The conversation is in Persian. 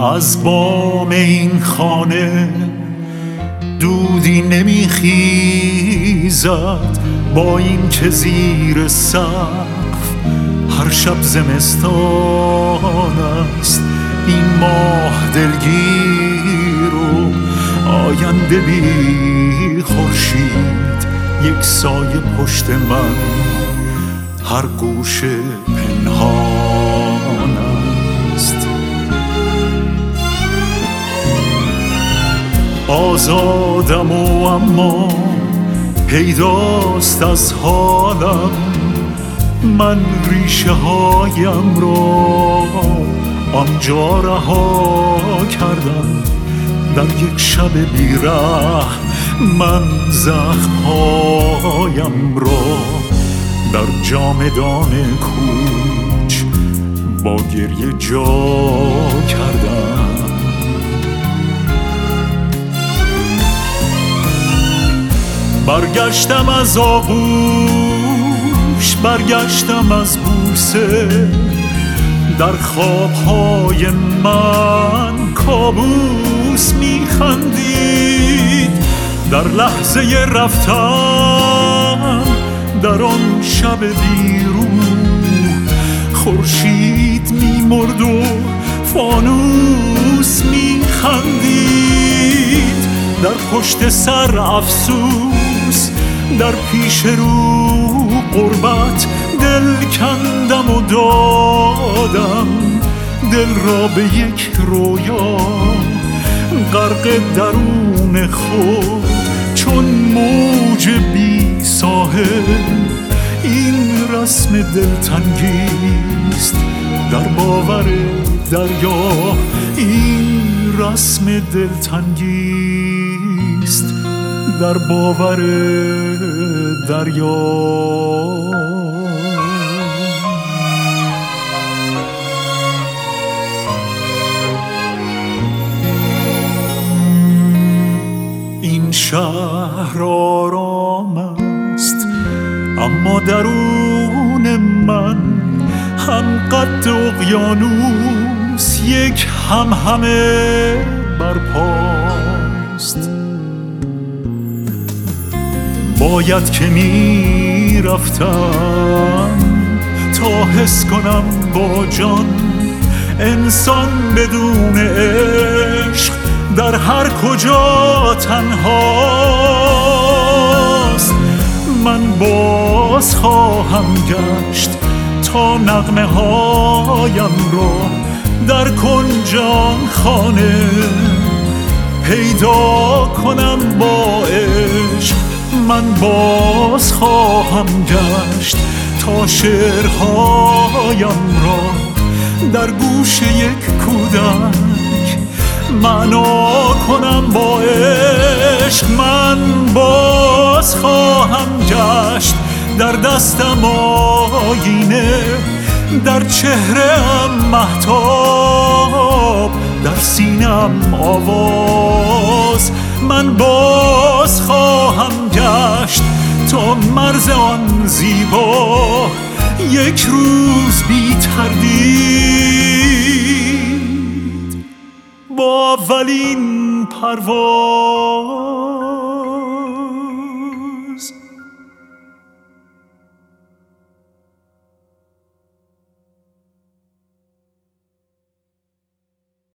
از بام این خانه دودی نمیخیزد، با این که زیر سقف هر شب زمستان است. این ماه دلگیر و آینده بی خورشید، یک سایه پشت من هر گوشه پنهان است. آزادم و اما پیداست از حالم، من ریشه هایم را آنجا رها کردم. در یک شب بیره من زخم‌هایم را در جامدان کوچ با گریه جا کردم. برگشتم از آغوش، برگشتم از بوسه، در خوابهای من کابوس میخندید. در لحظه رفتن در آن شب بیروح، خورشید میمرد و فانوس میخندید. در پشت سر افسوس، در پیش رو غربت، دل کندم و دادم دل را به یک رویا، غرق درون خود چون موج بی ساحل. این رسم دلتنگیست در باور دریا، این رسم دلتنگیست در باور دریا. این شهر آرام است، اما درون من هم قد اقیانوس یک همهمه برپاست. باید که می رفتم تا حس کنم با جان، انسان بدون عشق در هر کجا تنهاست. من باز خواهم گشت تا نغمه هایم را در کنج آن خانه پیدا کنم با عشق. من باز خواهم گشت تا شعرهایم را در گوش یک کودک معنا کنم با عشق. من باز خواهم گشت در دستم آینه، در چهره‌ام مهتاب، در سینه‌ام آواز. من باز خواهم گشت تا مرز آن زیبا یک روز بی تردید با اولین پرواز